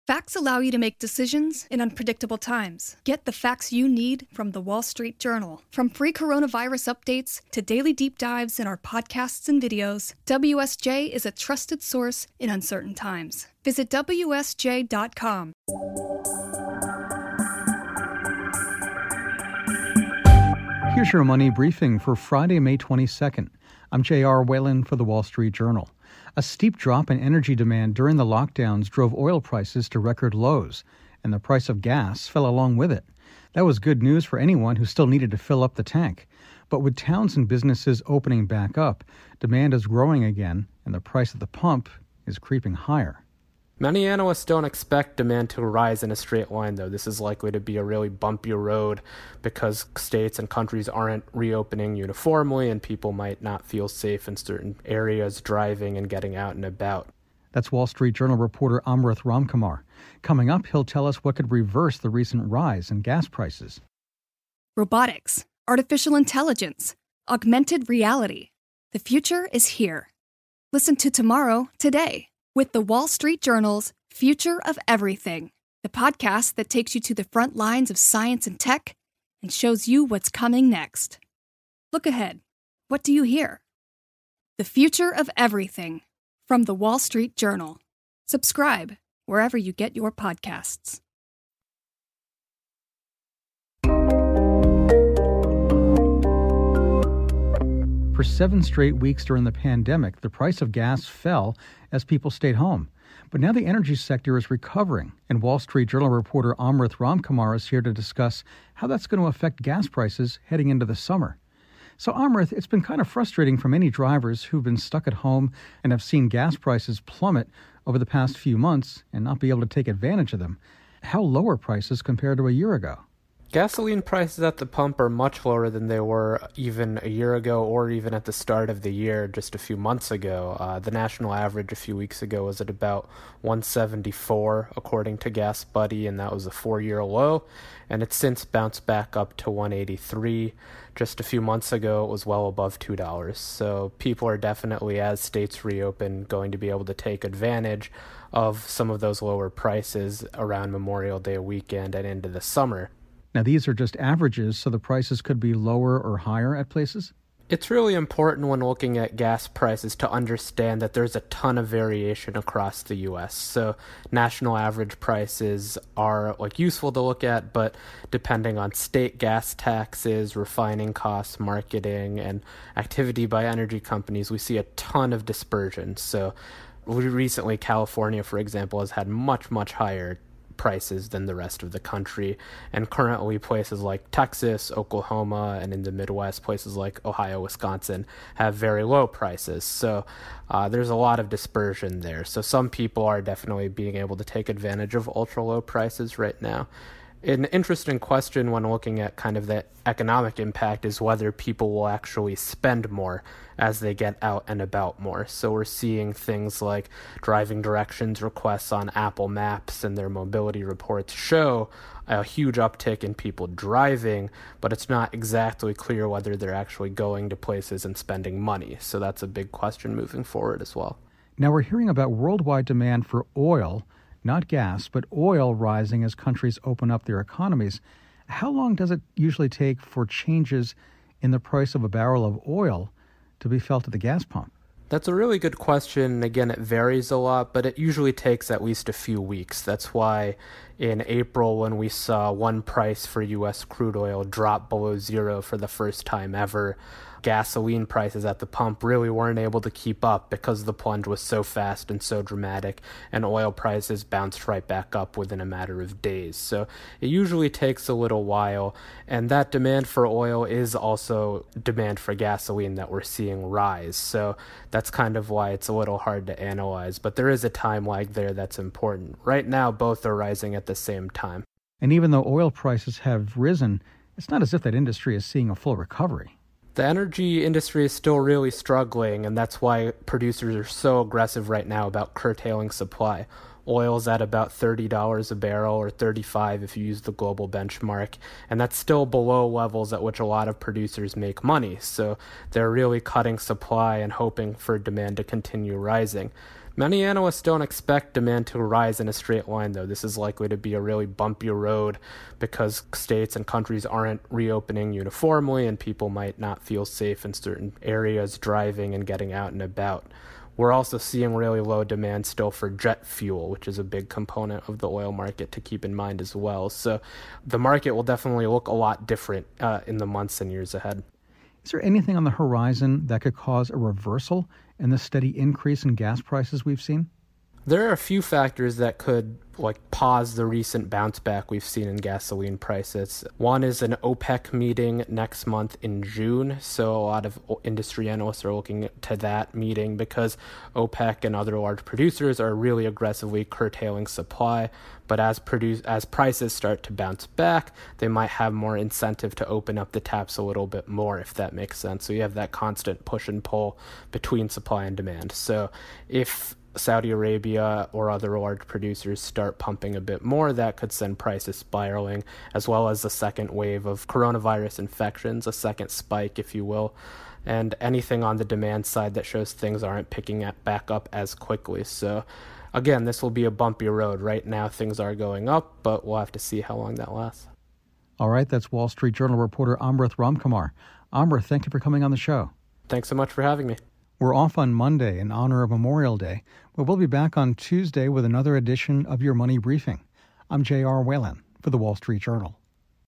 Facts allow you to make decisions in unpredictable times. Get the facts you need from The Wall Street Journal. From free coronavirus updates to daily deep dives in our podcasts and videos, WSJ is a trusted source in uncertain times. Visit WSJ.com. Here's your money briefing for Friday, May 22nd. I'm J.R. Whalen for The Wall Street Journal. A steep drop in energy demand during the lockdowns drove oil prices to record lows, and the price of gas fell along with it. That was good news for anyone who still needed to fill up the tank. But with towns and businesses opening back up, demand is growing again, and the price at the pump is creeping higher. Many analysts don't expect demand to rise in a straight line, though. This is likely to be a really bumpy road because states and countries aren't reopening uniformly and people might not feel safe in certain areas driving and getting out and about. That's Wall Street Journal reporter Amrith Ramkumar. Coming up, he'll tell us what could reverse the recent rise in gas prices. Robotics, artificial intelligence, augmented reality. The future is here. Listen to Tomorrow, Today, with the Wall Street Journal's Future of Everything, the podcast that takes you to the front lines of science and tech and shows you what's coming next. Look ahead. What do you hear? The Future of Everything from the Wall Street Journal. Subscribe wherever you get your podcasts. For 7 straight weeks during the pandemic, the price of gas fell as people stayed home. But now the energy sector is recovering, and Wall Street Journal reporter Amrith Ramkumar is here to discuss how that's going to affect gas prices heading into the summer. So Amrith, it's been kind of frustrating for many drivers who've been stuck at home and have seen gas prices plummet over the past few months and not be able to take advantage of them. How low are prices compared to a year ago? Gasoline prices at the pump are much lower than they were even a year ago or even at the start of the year just a few months ago. The national average a few weeks ago was at about $1.74 according to Gas Buddy, and that was a 4-year low, and it's since bounced back up to $1.83. Just a few months ago, it was well above $2. So people are definitely, as states reopen, going to be able to take advantage of some of those lower prices around Memorial Day weekend and into the summer. Now, these are just averages, so the prices could be lower or higher at places? It's really important when looking at gas prices to understand that there's a ton of variation across the U.S. So national average prices are useful to look at, but depending on state gas taxes, refining costs, marketing, and activity by energy companies, we see a ton of dispersion. So recently, California, for example, has had much, much higher prices than the rest of the country, and currently places like Texas, Oklahoma, and in the Midwest, places like Ohio, Wisconsin have very low prices. So there's a lot of dispersion there. So some people are definitely being able to take advantage of ultra low prices right now. An interesting question when looking at kind of the economic impact is whether people will actually spend more as they get out and about more. So we're seeing things like driving directions requests on Apple Maps and their mobility reports show a huge uptick in people driving, but it's not exactly clear whether they're actually going to places and spending money. So that's a big question moving forward as well. Now we're hearing about worldwide demand for oil, not gas, but oil rising as countries open up their economies. How long does it usually take for changes in the price of a barrel of oil to be felt at the gas pump? That's a really good question. Again, it varies a lot, but it usually takes at least a few weeks. That's why in April, when we saw one price for U.S. crude oil drop below zero for the first time ever, gasoline prices at the pump really weren't able to keep up because the plunge was so fast and so dramatic, and oil prices bounced right back up within a matter of days. So it usually takes a little while, and that demand for oil is also demand for gasoline that we're seeing rise. So that's kind of why it's a little hard to analyze, but there is a time lag there that's important. Right now, both are rising at the same time. And even though oil prices have risen, it's not as if that industry is seeing a full recovery. The energy industry is still really struggling, and that's why producers are so aggressive right now about curtailing supply. Oil's at about $30 a barrel, or $35 if you use the global benchmark, and that's still below levels at which a lot of producers make money. So they're really cutting supply and hoping for demand to continue rising. Many analysts don't expect demand to rise in a straight line, though. This is likely to be a really bumpy road because states and countries aren't reopening uniformly and people might not feel safe in certain areas driving and getting out and about. We're also seeing really low demand still for jet fuel, which is a big component of the oil market to keep in mind as well. So the market will definitely look a lot different in the months and years ahead. Is there anything on the horizon that could cause a reversal in the steady increase in gas prices we've seen? There are a few factors that could pause the recent bounce back we've seen in gasoline prices. One is an OPEC meeting next month in June. So a lot of industry analysts are looking to that meeting because OPEC and other large producers are really aggressively curtailing supply. But as prices start to bounce back, they might have more incentive to open up the taps a little bit more, if that makes sense. So you have that constant push and pull between supply and demand. So if Saudi Arabia or other large producers start pumping a bit more, that could send prices spiraling, as well as a second wave of coronavirus infections, a second spike, if you will, and anything on the demand side that shows things aren't picking back up as quickly. So again, this will be a bumpy road. Right now, things are going up, but we'll have to see how long that lasts. All right, that's Wall Street Journal reporter Amrith Ramkumar. Amrith, thank you for coming on the show. Thanks so much for having me. We're off on Monday in honor of Memorial Day, but we'll be back on Tuesday with another edition of Your Money Briefing. I'm J.R. Whalen for the Wall Street Journal.